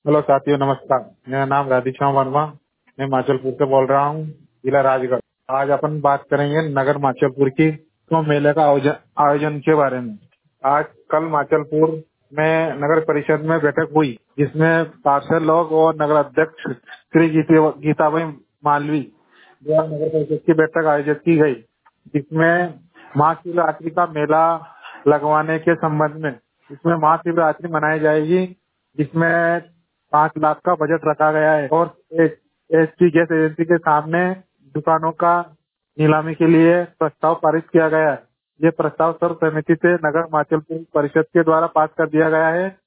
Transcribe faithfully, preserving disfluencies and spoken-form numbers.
Hello साथियों, नमस्कार। मेरा नाम राधेश्याम वर्मा। मैं माचलपुर से बोल रहा हूँ, जिला राजगढ़। आज अपन बात करेंगे नगर माचलपुर की तो मेले का आयोजन आयोजन के बारे में। आज कल माचलपुर में नगर परिषद में बैठक हुई, जिसमें पार्षद लोग और नगर अध्यक्ष श्री गीता गीताबाई मालवी द्वारा नगर परिषद की बैठक आयोजित की गई, जिसमें महाशिवरात्रि का मेला लगवाने के संबंध में इसमें महाशिवरात्रि मनाई जाएगी, जिसमें पाँच लाख का बजट रखा गया है और एचपी गैस एजेंसी के सामने दुकानों का नीलामी के लिए प्रस्ताव पारित किया गया है। ये प्रस्ताव सर्वसम्मति से नगर माचलपुर परिषद के द्वारा पास कर दिया गया है